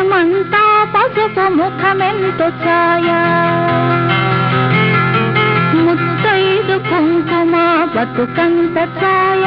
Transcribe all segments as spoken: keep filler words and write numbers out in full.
ముత్యమంతా పసుపు ముఖమెంతో ఛాయ ముత్తైదు కుంకుమ బతుకంత ఛాయ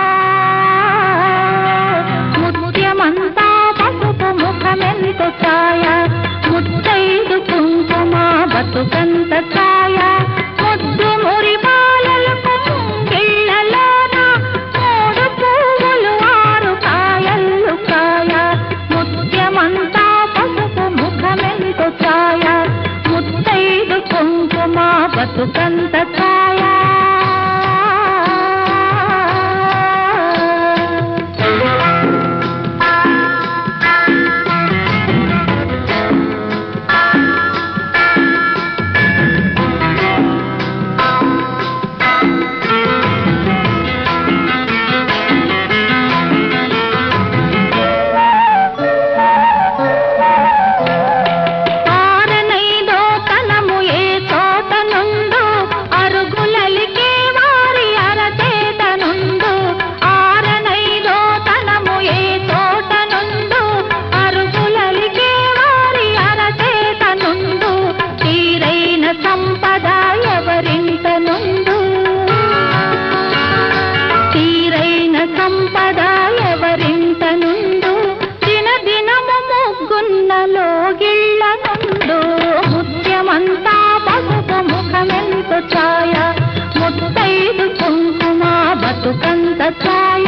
ముత్యమంతా పసుపు ముఖమెంతో ఛాయ ముత్తైదు కుంకుమ బతుకంత ఛాయ ముద్దు మురి బాలలకు ముంగిళ్ళలోన మూడు పువ్వులు ఆరు కాయల్లు కాయ ముత్యమంతా పసుపు ముఖమెంతో ఛాయ ముత్తైదు కుంకుమ బతుకంత ఛాయ సంపద ఎవరింట నుండు తీరైన సంపద ఎవరింట నుండు దిన దినము ముగ్గున్నలో గిళ్ళ నుండు ముత్యమంతా పసుపు ముఖమెంతో ఛాయ ముత్తైదు కుంకుమ బతుకంత ఛాయ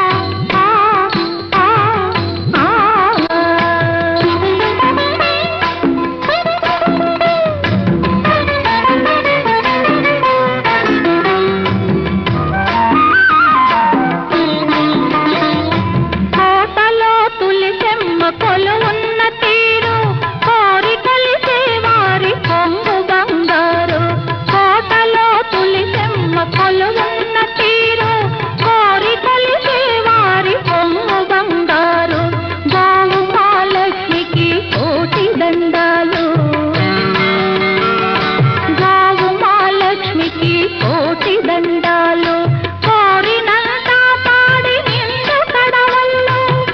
కొలువున్న తీరు కోరి కలిసే వారి కొంగు బంగారు కోటలో తులిసెమ్మ కొలువున్న తీరు కోరి కలిసే వారి కొంగు బంగారు గోవు మహాలక్ష్మికి కోటి దండాలు గోవు మహాలక్ష్మికి కోటి దండాలు కోరినంత పాడి నిండు కడవల్లో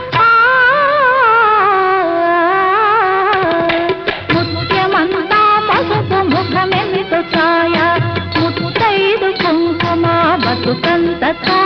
ముత్యమంతా పసుపు ముఖమెంతో ఛాయ ముత్తైదు కుంకుమ బతుకంత ఛాయ